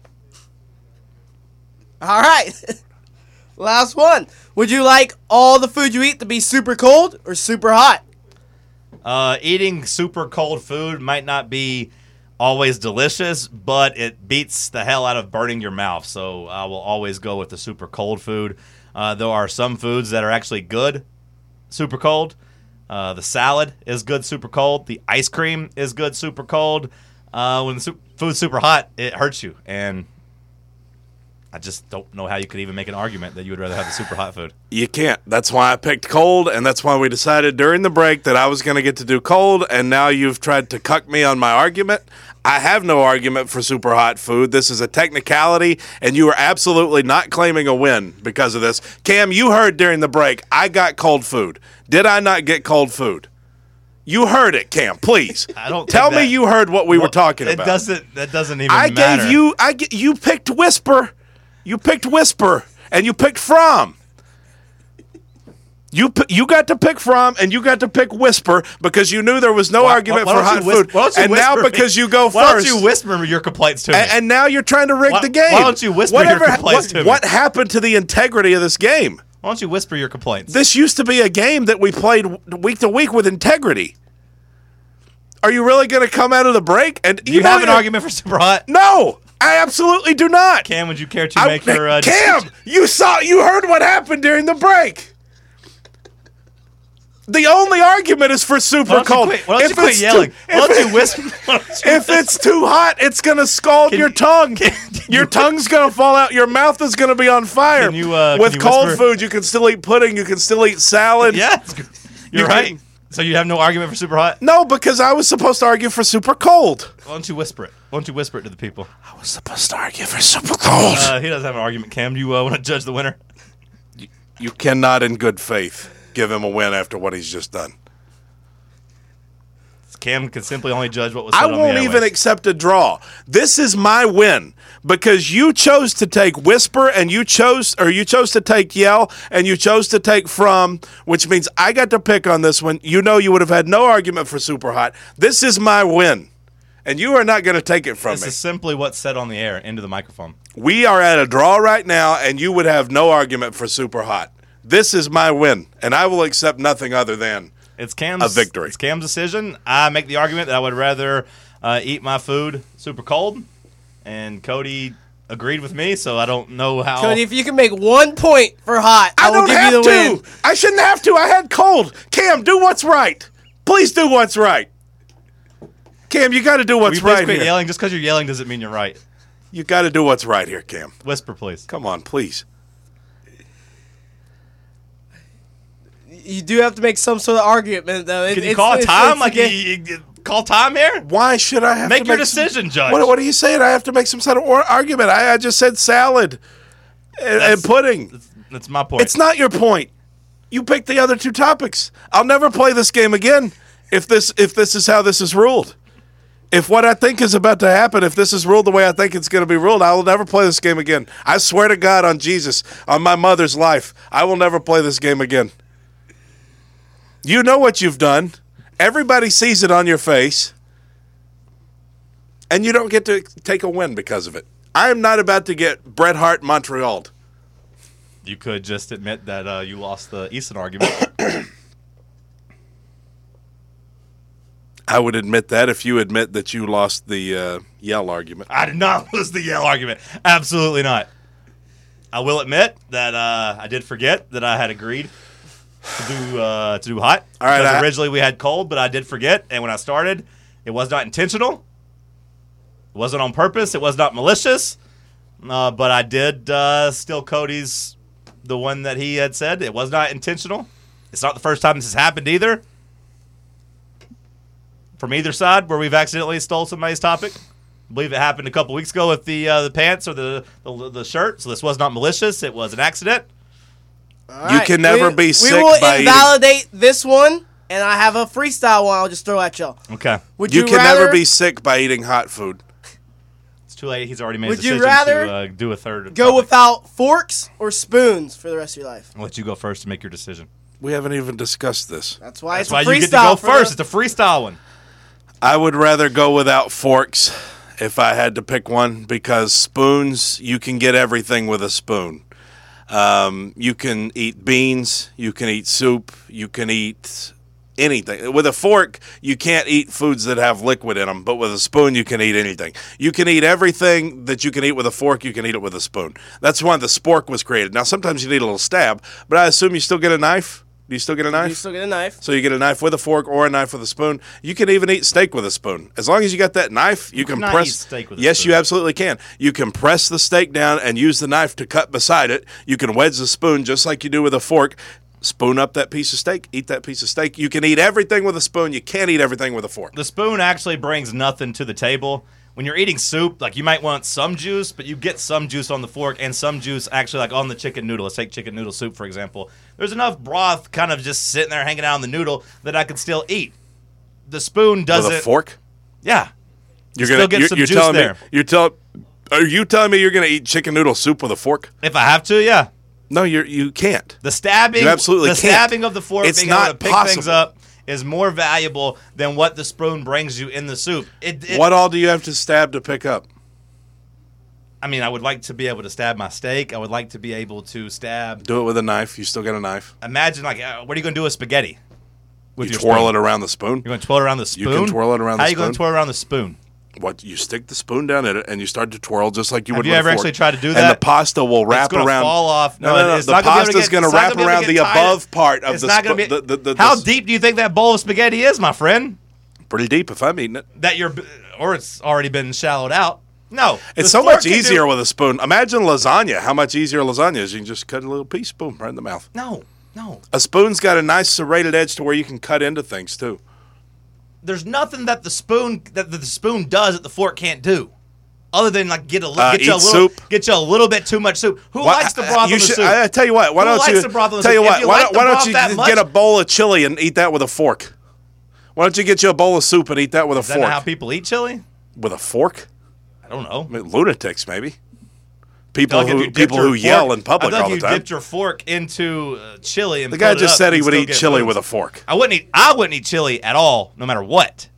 All right. Last one. Would you like all the food you eat to be super cold or super hot? Uh, eating super cold food might not be always delicious, but it beats the hell out of burning your mouth. So I will always go with the super cold food. Uh, there are some foods that are actually good super cold. Uh, the salad is good super cold. The ice cream is good super cold. Uh, when the su- food's super hot, it hurts you. And I just don't know how you could even make an argument that you would rather have the super hot food. You can't. That's why I picked cold, and that's why we decided during the break that I was going to get to do cold, and now you've tried to cuck me on my argument. I have no argument for super hot food. This is a technicality, and you are absolutely not claiming a win because of this. Cam, you heard during the break, I got cold food. Did I not get cold food? You heard it, Cam. Please. I don't tell think me that- you heard what we Well, were talking it about. doesn't. That doesn't even I matter. gave you. I g- you picked Whisper. You picked Whisper, and you picked From. You p- you got to pick From, and you got to pick Whisper because you knew there was no Why- argument why for don't you hot whis- food. why don't you And now whisper me- because you go Why first, don't you whisper your complaints to me? and, and now you're trying to rig Why- the game. why don't you whisper your Whatever, complaints what, to me? What happened to the integrity of this game? Why don't you whisper your complaints? This used to be a game that we played w- week to week with integrity. Are you really going to come out of the break and Do you know have an you're- argument for Super Hot? No, I absolutely do not. Cam, would you care to I- make your uh, Cam, decision? you saw, you heard what happened during the break. The only argument is for super Why don't you cold. quit, why don't you If quit it's yelling? Too, Why don't if, you whisper? Why don't you if it's too hot, it's gonna scald Can your you- tongue. can- can your you- tongue's gonna fall out. Your mouth is gonna be on fire. Can you, uh, With can you cold whisper? food, you can still eat pudding. You can still eat salad. Yeah, it's good. You're You right. can- So you have no argument for Super Hot? No, because I was supposed to argue for super cold. Why don't you whisper it? Why don't you whisper it to the people? I was supposed to argue for super cold. Uh, he doesn't have an argument. Cam, do you uh, want to judge the winner? You cannot, in good faith, give him a win after what he's just done. Cam can simply only judge what was said I on the won't even airwaves. accept a draw. This is my win because you chose to take Whisper and you chose, or you chose to take Yell and you chose to take From, which means I got to pick on this one. You know, you would have had no argument for Super Hot. This is my win, and you are not going to take it from This me. is simply what's said on the air into the microphone. We are at a draw right now, and you would have no argument for Super Hot. This is my win, and I will accept nothing other than It's Cam's a victory. It's Cam's decision. I make the argument that I would rather uh, eat my food super cold, and Cody agreed with me. So I don't know how. Cody, if you can make one point for hot, I, I will don't give have you the to. win. I shouldn't have to. I had cold. Cam, do what's right. Please do what's right. Cam, you got to do Will what's you please right quit here. yelling? Just because you're yelling doesn't mean you're right. You got to do what's right here, Cam. Whisper, please. Come on, please. You do have to make some sort of argument, though. It, Can you it's, call a it's, time? it's like a you, ga- you- you call time here? Why should I have Make to your make some- decision, Judge. What, what are you saying? I have to make some sort of or- argument. I, I just said salad and, and That's- pudding. That's, that's my point. It's not your point. You picked the other two topics. I'll never play this game again if this if this is how this is ruled. If what I think is about to happen, if this is ruled the way I think it's going to be ruled, I will never play this game again. I swear to God, on Jesus, on my mother's life, I will never play this game again. You know what you've done. Everybody sees it on your face. And you don't get to take a win because of it. I am not about to get Bret Hart Montreal. You could just admit that uh, you lost the Easton argument. I would admit that if you admit that you lost the uh, Yell argument. I did not lose the Yell argument. Absolutely not. I will admit that uh, I did forget that I had agreed to do uh, to do hot. All right, Because I- originally we had cold, but I did forget. And when I started, it was not intentional. It wasn't on purpose. It was not malicious. Uh, but I did uh, steal Cody's, the one that he had said. It was not intentional. It's not the first time this has happened either. From either side, where we've accidentally stole somebody's topic. I believe it happened a couple weeks ago with the uh, the pants or the, the the shirt. So this was not malicious. It was an accident. All You can never be we sick We will by eating- invalidate this one, and I have a freestyle one I'll just throw at y'all. Okay. Would You, you, can rather, never be sick by eating hot food. It's too late. He's already made Would a you decision rather to uh, do a third. go topic. without forks or spoons for the rest of your life? I'll let you go first to make your decision. We haven't even discussed this. That's why That's it's why a you freestyle. get to go for first. the- It's a freestyle one. I would rather go without forks if I had to pick one because spoons, you can get everything with a spoon. Um, you can eat beans, you can eat soup, you can eat anything. With a fork, you can't eat foods that have liquid in them, but with a spoon, you can eat anything. You can eat everything that you can eat with a fork, you can eat it with a spoon. That's why the spork was created. Now, sometimes you need a little stab, but I assume you still get a knife? Do you still get a knife? You still get a knife. So you get a knife with a fork or a knife with a spoon. You can even eat steak with a spoon. As long as you got that knife, you, can cannot press. eat steak with a yes, spoon. you absolutely can. You can press the steak down and use the knife to cut beside it. You can wedge the spoon just like you do with a fork. Spoon up that piece of steak. Eat that piece of steak. You can eat everything with a spoon. You can't eat everything with a fork. The spoon actually brings nothing to the table. When you're eating soup, like you might want some juice, but you get some juice on the fork and some juice actually like on the chicken noodle. Let's take chicken noodle soup, for example. There's enough broth kind of just sitting there hanging out on the noodle that I could still eat. the spoon doesn't. With a fork? Yeah. You're still gonna get you're, some you're juice telling there. me you're tell are you telling me you're gonna eat chicken noodle soup with a fork? If I have to, yeah. No, you're you can't. The stabbing, You absolutely the can't. stabbing of the fork, It's being not able to pick possible. things up, is more valuable than what the spoon brings you in the soup. It, it, What all do you have to stab to pick up? I mean, I would like to be able to stab my steak. I would like to be able to stab. Do it with a knife. You still got a knife. Imagine, like, uh, what are you going to do with spaghetti? With You your twirl spoon? it around the spoon. You're going to twirl it around the You spoon. can twirl it around How the are you going spoon. to twirl around the spoon? What you stick the spoon down in it and you start to twirl just like you Have would you with ever a fork. actually tried to do And that? the pasta will wrap It's gonna around. fall off. No, no, no. it's The not gonna be able to pasta's get- going to it's not wrap gonna be able to around the get tied. above part of It's the not gonna spoon. be. The, the, the, How the- deep do you think that bowl of spaghetti is, my friend? Pretty deep if I'm eating it. That you're, or it's already been shallowed out. No, It's the so fork much can do- easier with a spoon. Imagine lasagna. How much easier lasagna is. You can just cut a little piece, boom, right in the mouth. No, no. A spoon's got a nice serrated edge to where you can cut into things too. There's nothing that the spoon that the spoon does that the fork can't do, other than like get a li- Uh, get you a eat little soup. get you a little bit too much soup. Who Why- likes the broth you on the should- soup? I, I tell you what. Why Who don't likes you the broth on the tell you soup? If what? you Why like don't, the why don't broth you that just much- get a bowl of chili and eat that with a fork? Why don't you get you a bowl of soup and eat that with a Is that fork? not how people eat chili? With a fork? I don't know. I mean, lunatics, maybe. People Like if you who dipped people your who yell fork- in public I thought all the you time. dipped your fork into uh, chili and The guy pulled it just up said he and would still eat get chili wounds. with a fork. I wouldn't eat. I wouldn't eat chili at all, no matter what.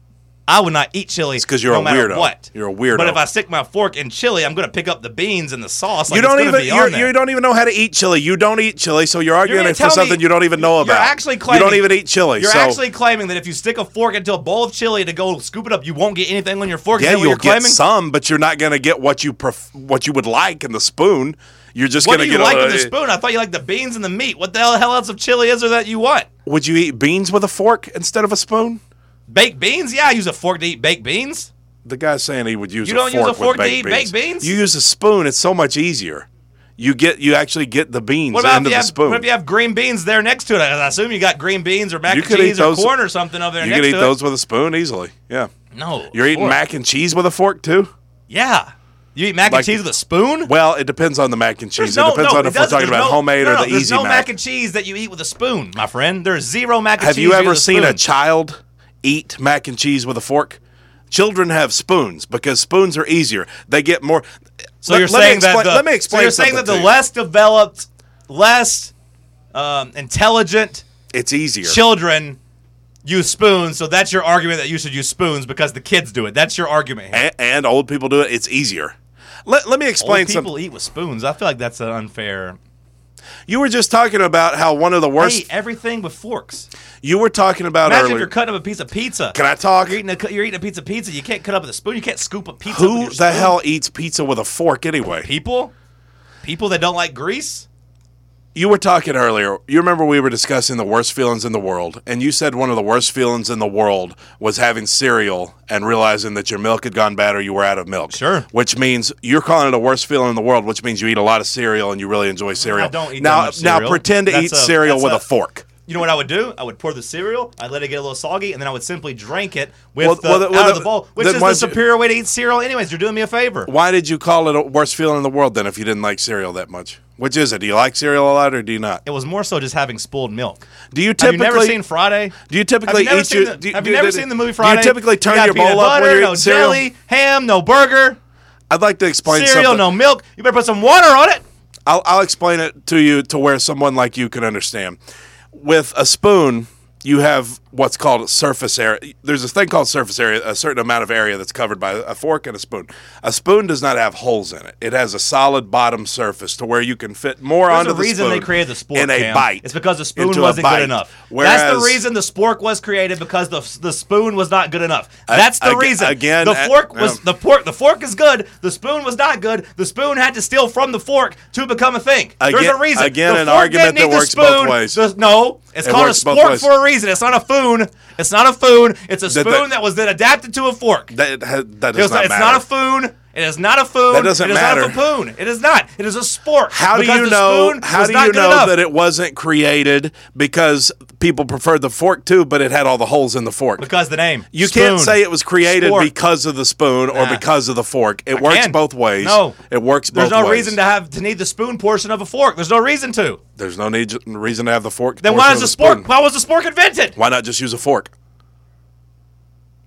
I would not eat chili. It's 'cause you're no a matter weirdo. What. You're a weirdo. But if I stick my fork in chili, I'm going to pick up the beans and the sauce. Like You it's don't gonna even be you're, on there. you don't even know how to eat chili. You don't eat chili, so you're arguing gonna it for tell me- something you don't even know you're about. actually claiming, you don't even eat chili. You're so actually claiming that if you stick a fork into a bowl of chili to go scoop it up, you won't get anything on your fork. Is yeah, that what you'll you're get claiming? some, but you're not going to get what you pref- what you would like in the spoon. You're just What going do to you get like a, with the spoon? I thought you liked the beans and the meat. What the hell, hell else of chili is there that you want? Would you eat beans with a fork instead of a spoon? Baked beans? Yeah, I use a fork to eat baked beans. The guy's saying he would use You a don't fork use a fork with to baked eat beans. baked beans? You use a spoon. It's so much easier. You get you actually get the beans What about into if you the have, spoon. what if you have green beans there next to it? I assume you got green beans or mac You and could eat cheese or those- corn or something over there you next could eat to those it. with a spoon easily. Yeah. No. You're eating fork. mac and cheese with a fork too? Yeah. You eat mac Like- and cheese with a spoon? Well, it depends on the mac and cheese. There's it depends on it if we're doesn't. talking There's about no- homemade no, or no, the there's easy no mac. mac and cheese that you eat with a spoon, my friend. There's zero mac and Have cheese. you eat ever with a seen a spoon. child eat mac and cheese with a fork? Children have spoons because spoons are easier. They get more. So let, you're let me saying that explain- the, let me explain. So you're saying that something the to you. less developed, less um, intelligent It's easier. children use spoons. So that's your argument that you should use spoons because the kids do it. That's your argument. Here. and, and old people do it. It's easier. Let, let me explain Old people something. eat with spoons. I feel like that's an unfair. You were just talking about how one of the I worst. eat everything with forks. You were talking about Imagine if earlier. you're cutting up a piece of pizza. Can I talk? You're eating a you're eating a piece of pizza. You can't cut up with a spoon. You can't scoop a pizza. up with Who your the spoon. hell eats pizza with a fork anyway? People, people that don't like grease. You were talking earlier. You remember we were discussing the worst feelings in the world, and you said one of the worst feelings in the world was having cereal and realizing that your milk had gone bad or you were out of milk. Sure. Which means you're calling it a worst feeling in the world, which means you eat a lot of cereal and you really enjoy cereal. I don't eat now, that much now cereal. pretend to That's eat a- cereal that's with a- a fork. You know what I would do? I would pour the cereal. I'd let it get a little soggy, and then I would simply drink it with Well, the well, well, out of the- the bowl, which then is why'd the you- superior way to eat cereal. Anyways, you're doing me a favor. Why did you call it a worst feeling in the world then if you didn't like cereal that much? Which is it? Do you like cereal a lot or do you not? It was more so just having spoiled milk. Do you Have typically you never seen Friday? Do you typically have you never eat seen your? the, do you- have do you you- never do- seen the movie Friday? Do you typically turn got your peanut bowl up when butter, you're no eating cereal? jelly, ham, no burger, I'd like to explain cereal, something. no milk. You better put some water on it. I'll, I'll explain it to you to where someone like you can understand. With a spoon, you have what's called surface area. There's a thing called surface area, a certain amount of area that's covered by a fork and a spoon. A spoon does not have holes in it. It has a solid bottom surface to where you can fit more There's onto a the reason spoon they created the spork in a Cam. bite. It's because the spoon into a wasn't bite. good enough. That's Whereas- the reason the spork was created because the the spoon was not good enough. A- That's the aga- reason. again, the uh, fork was um, the fork. The fork is good. The spoon was not good. The spoon had to steal from the fork to become a thing. There's Again- a reason. again, the an fork argument didn't that need works the spoon. both ways. The- no, it's It called a works both spork ways. for a reason. It's not a foon. It's not a foon. It's a That- spoon that- that was then adapted to a fork. That, ha- that It does was- not it's matter. not a foon. It is not a foon. That doesn't it is matter. not a foon. It is not. It is a spork. How do because you the know? spoon How was do not you good know enough. that it wasn't created because people preferred the fork too, but it had all the holes in the fork? Because the name. You Spoon. can't say it was created Spork. because of the spoon or Nah. because of the fork. It I works can. both ways. No. it works There's both no ways. reason to have to need the spoon portion of a fork. There's no reason to. There's no need reason to have the fork. Then portion why of is the spork? spoon. Why was the spork invented? Why not just use a fork?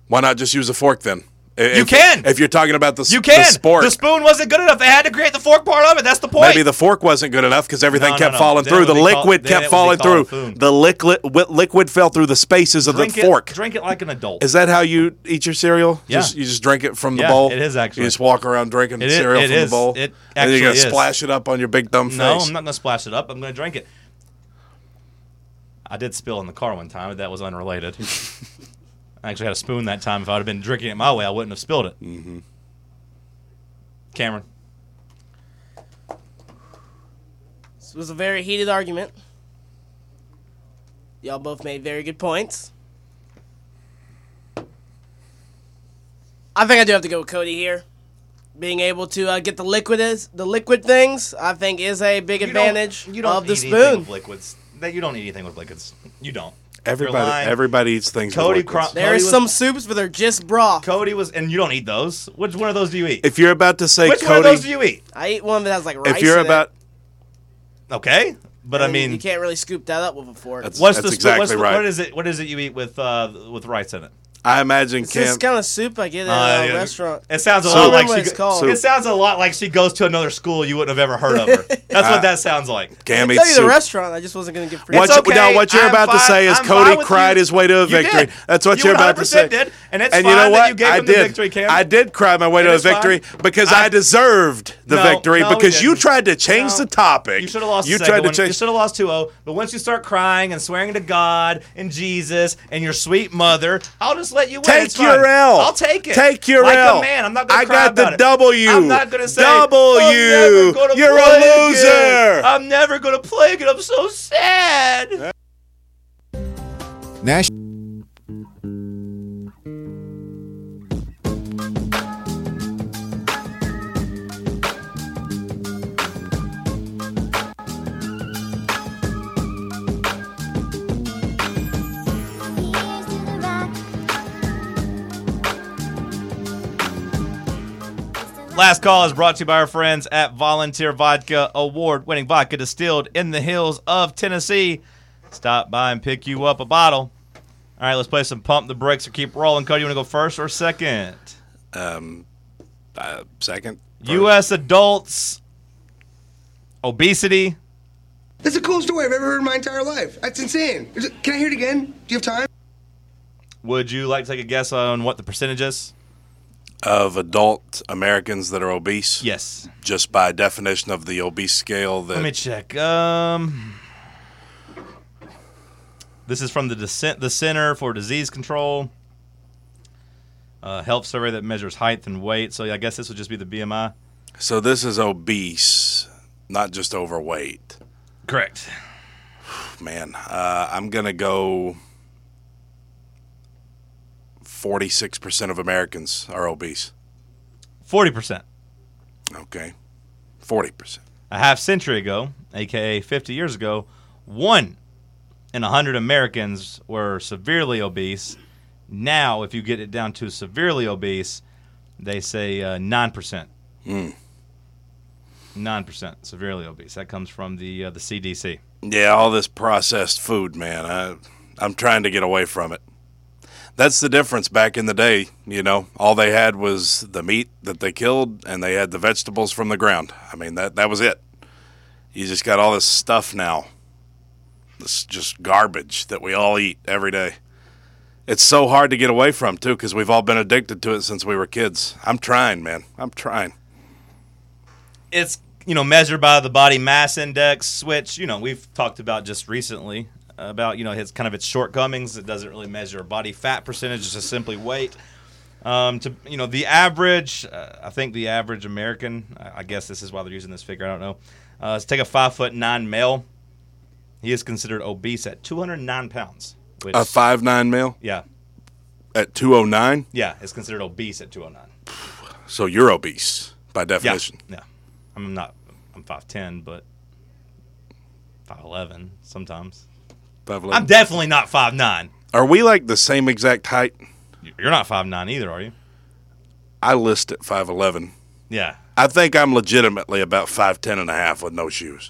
Why not just use a fork then? If, You can. If you're talking about the, You can. the sport. The spoon wasn't good enough. They had to create the fork part of it. That's the point. Maybe the fork wasn't good enough because everything No, no, kept no. falling Then through. it The would be called- liquid then kept it would be falling called through. food. The liquid wi- liquid fell through the spaces of drink the it, fork. Drink it like an adult. Is that how you eat your cereal? Yeah. Just, you just drink it from the Yeah, bowl? it is actually. You just walk around drinking It is- cereal it from is. the bowl? It and then you're going actually to is. splash it up on your big dumb face? No, I'm not going to splash it up. I'm going to drink it. I did spill in the car one time, but that was unrelated. I actually had a spoon that time. If I would have been drinking it my way, I wouldn't have spilled it. Mm-hmm. Cameron. This was a very heated argument. Y'all both made very good points. I think I do have to go with Cody here. Being able to uh, get the liquid is the liquid things, I think, is a big You don't- advantage you don't of the eat anything spoon. with liquids. That you don't eat anything with liquids. You don't. Everybody, You're lying. everybody eats things Cody with liquids. Cro- There Cody is was- some soups, but they're just broth. Cody was, and you don't eat those. Which one of those do you eat? If you're about to say Which one Cody, of those do you eat? I eat one that has like rice if you're in about, it. Okay, but I and mean, you can't really scoop that up with a fork. That's- what's the sp- exactly what's the, right. What is it? What is it you eat with uh, with rice in it? I imagine It's this Cam. kind of soup I get at Uh, a yeah. restaurant. It sounds a I lot don't like remember what she. it's go- called. It sounds a lot like she goes to another school you wouldn't have ever heard of her. That's what that sounds like. Cam I eats tell you the soup. restaurant. I just wasn't gonna give free. What, It's you, okay. no, what you're I'm about to fine. say is I'm Cody fine with cried you. his way to a You victory. did. That's what You you're about to say. one hundred percent did, and it's and fine you know that what? you gave I him the did. victory, Cam. I did cry my way And to a it's fine. victory because I, I- deserved the No, victory no, we because you didn't. tried to change No. the topic. You should have lost You the tried second to one. change. You should have lost two oh. But once you start crying and swearing to God and Jesus and your sweet mother, I'll just let you win. Take It's your fine. L. I'll take it. Take your like L. a man. I'm not going I to cry got the about it. W. I'm not going to say W. I'm never gonna You're a play loser. Again. I'm never going to play again. I'm so sad. Nash. Last call is brought to you by our friends at Volunteer Vodka, award-winning vodka distilled in the hills of Tennessee. Stop by and pick you up a bottle. All right, let's play some Pump the Brakes or Keep Rolling. Cody, you want to go first or second? Um, uh, second. U S adults, obesity. That's the coolest story I've ever heard in my entire life. That's insane. Is it- Can I hear it again? Do you have time? Would you like to take a guess on what the percentage is? Of adult Americans that are obese. Yes. Just by definition of the obese scale. That Let me check. Um, this is from the Dec- the Center for Disease Control. Uh, health survey that measures height and weight. So I guess this would just be the B M I. So this is obese, not just overweight. Correct. Man, uh, I'm gonna go. Forty-six percent of Americans are obese. forty percent. Okay, forty percent. A half century ago, aka fifty years ago, one in a hundred Americans were severely obese. Now, if you get it down to severely obese, they say uh, nine percent. Mm. nine percent severely obese. That comes from the uh, the C D C. Yeah, all this processed food, man. I, I'm trying to get away from it. That's the difference back in the day, you know. All they had was the meat that they killed, and they had the vegetables from the ground. I mean, that that was it. You just got all this stuff now. This just garbage that we all eat every day. It's so hard to get away from, too, because we've all been addicted to it since we were kids. I'm trying, man. I'm trying. It's, you know, measured by the body mass index, which, you know, we've talked about just recently. About, you know, its kind of its shortcomings. It doesn't really measure body fat percentage, it's just simply weight. Um, to you know, the average, uh, I think the average American, I guess this is why they're using this figure, I don't know. Uh, let's take a five foot nine male. He is considered obese at two hundred nine pounds. Which, A five nine male yeah, at two oh nine? yeah, is considered obese at two oh nine. So you're obese by Yeah, definition. yeah. I'm not. I'm five ten, but five eleven sometimes. five eleven. I'm definitely not five nine. Are we like the same exact height? You're not five nine either, are you? I list at five eleven. Yeah. I think I'm legitimately about five ten and a half with no shoes.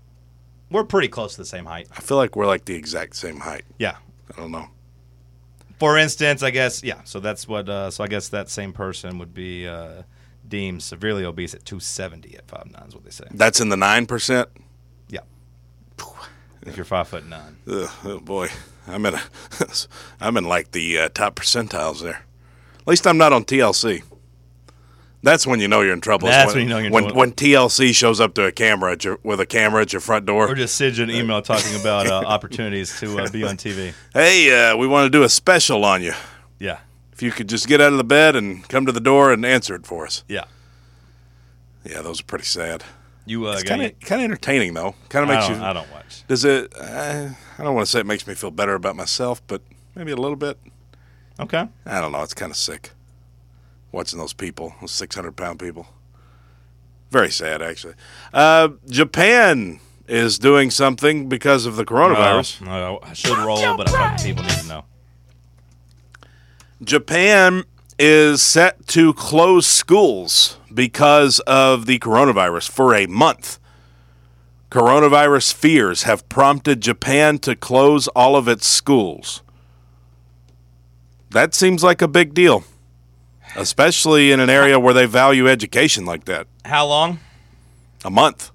We're pretty close to the same height. I feel like we're like the exact same height. Yeah. I don't know. For instance, I guess, yeah, so that's what, uh, so I guess that same person would be uh, deemed severely obese at two seventy at five nine is what they say. That's in the nine percent? Yeah. If you're five foot nine. Ugh, oh, boy. I'm in, a, I'm in like the uh, top percentiles there. At least I'm not on T L C. That's when you know you're in trouble. That's when, when you know you're in when, trouble. When T L C shows up to a camera at your, with a camera at your front door. Or just send you an email talking about uh, opportunities to uh, be on T V. Hey, uh, we want to do a special on you. Yeah. If you could just get out of the bed and come to the door and answer it for us. Yeah. Yeah, those are pretty sad. You uh, It's got kind of kind of entertaining though. Kind of I makes don't, you. I don't watch. Does it? Uh, I don't want to say it makes me feel better about myself, but maybe a little bit. Okay. I don't know. It's kind of sick watching those people, those six hundred pound people. Very sad, actually. Uh, Japan is doing something because of the coronavirus. No, no, I should roll, but I thought people need to know. Japan is set to close schools because of the coronavirus for a month. Coronavirus fears have prompted Japan to close all of its schools. That seems like a big deal, especially in an area where they value education like that. How long? A month.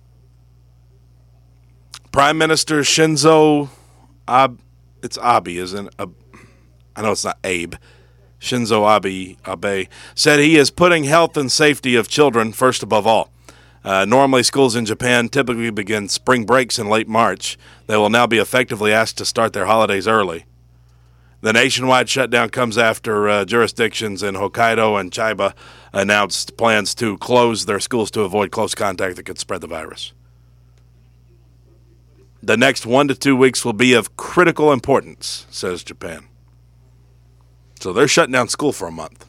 Prime Minister Shinzo Abe, it's Abe, isn't it? Ab- I know it's not Abe. Shinzo Abe, Abe said he is putting health and safety of children first above all. Uh, normally, schools in Japan typically begin spring breaks in late March. They will now be effectively asked to start their holidays early. The nationwide shutdown comes after uh, jurisdictions in Hokkaido and Chiba announced plans to close their schools to avoid close contact that could spread the virus. The next one to two weeks will be of critical importance, says Japan. So they're shutting down school for a month.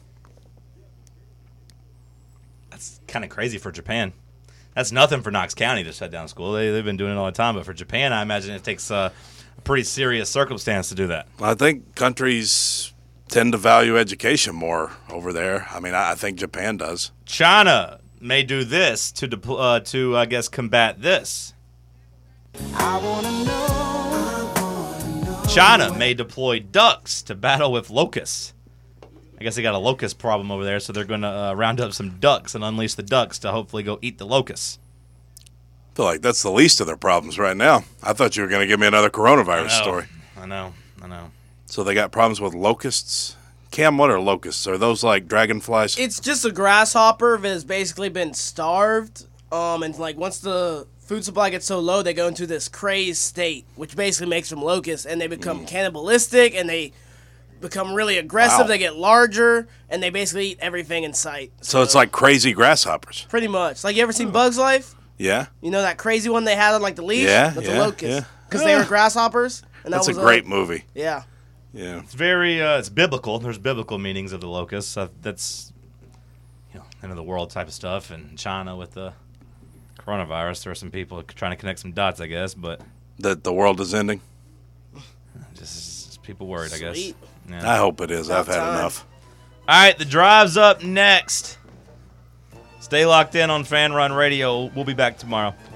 That's kind of crazy for Japan. That's nothing for Knox County to shut down school. They, they've been doing it all the time. But for Japan, I imagine it takes uh, a pretty serious circumstance to do that. I think countries tend to value education more over there. I mean, I, I think Japan does. China may do this to, depl- uh, to I guess, combat this. I wanna know. China may deploy ducks to battle with locusts. I guess they got a locust problem over there, so they're going to uh, round up some ducks and unleash the ducks to hopefully go eat the locusts. I feel like that's the least of their problems right now. I thought you were going to give me another coronavirus I know, story. I know, I know. So they got problems with locusts? Cam, what are locusts? Are those like dragonflies? It's just a grasshopper that has basically been starved. Um, and like once the food supply gets so low, they go into this crazed state, which basically makes them locusts, and they become Mm. cannibalistic, and they become really aggressive. Wow. They get larger, and they basically eat everything in sight. So it's like crazy grasshoppers. pretty much like you ever seen Bugs Life? Yeah? You know that crazy one they had on like the leash? Yeah, That's yeah, a locust. yeah. Because they were grasshoppers. And that That's a was great movie. Yeah. Yeah. It's very, uh, it's biblical. There's biblical meanings of the locusts. Uh, that's, you know, end of the world type of stuff. And China with the coronavirus, there are some people trying to connect some dots, I guess. But That the world is ending? just, just people worried, I guess. Sweet. Yeah. I hope it is. I've had time. enough. All right, the drive's up next. Stay locked in on Fan Run Radio. We'll be back tomorrow.